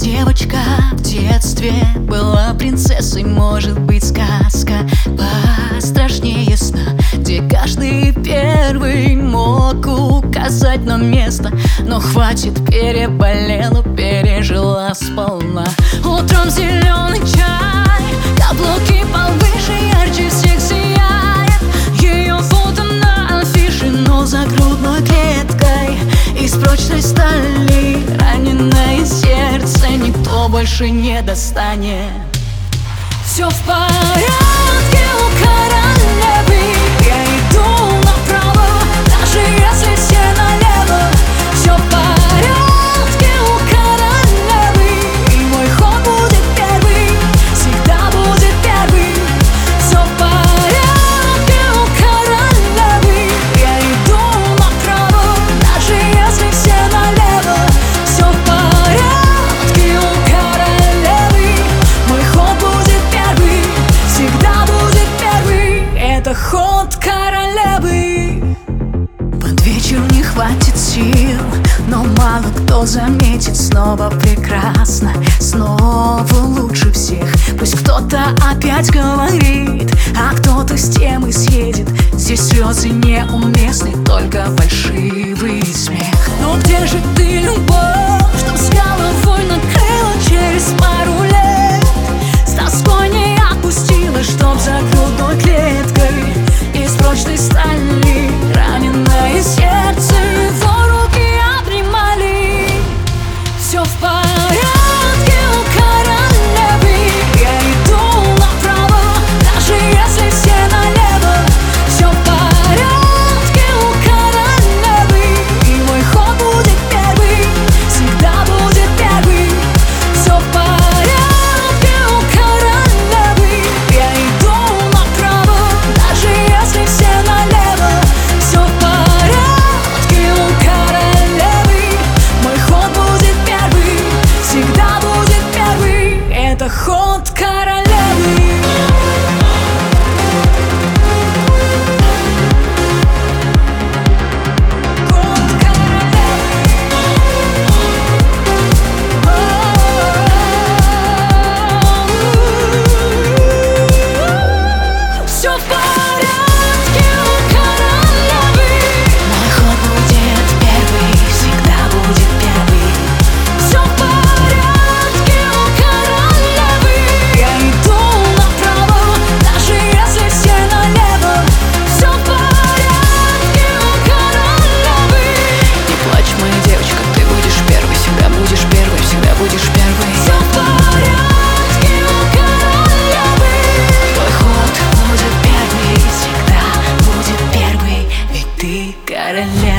девочка в детстве была принцессой, может быть, сказка пострашнее сна, где каждый первый мог указать нам место. Но хватит, переболела, пережила сполна. Утром зеленый чай, каблуки повыше, ярче всех сияет ее фото на афише, но за грудной клеткой из прочной стали раненое сердце никто больше не достанет. Все в порядке у королевы, я иду направо, даже если все налево. Все в порядке у королевы, и мой ход будет первый, всегда будет первый. Все в порядке у королевы, я иду направо, даже если все налево. Все в порядке у королевы, мой ход будет первый, всегда будет первый. Это ход королевы. Под вечер не хватит сил, но мало кто заметит. Снова прекрасно, снова лучше всех. Пусть кто-то опять говорит, а кто-то с темы съедет. Здесь слезы неуместны, только фальшивый смех. Но где же ты, любовь, что с головой накрыла через пару лет? С тоской не отпустила, чтоб за грудной клеткой из прочной стали раненое сердце его руки обнимали. Все в порядке у королевы, я иду направо, даже если все налево. Все в порядке у королевы, и мой ход будет первый, всегда будет первый. Все в порядке у королевы, я иду направо, даже если все налево. Все в порядке у королевы, мой ход будет первый, всегда будет первый. Это ход королевы. Все в порядке у королевы, мой ход будет первый, всегда будет первый. Все в порядке у королевы, я иду направо, даже если все налево. Все в порядке у королевы. Не плачь, моя девочка, ты будешь первой, всегда будешь первой, всегда будешь первой. Все в порядке у королевы, твой ход будет первый, всегда будет первый, ведь ты королева.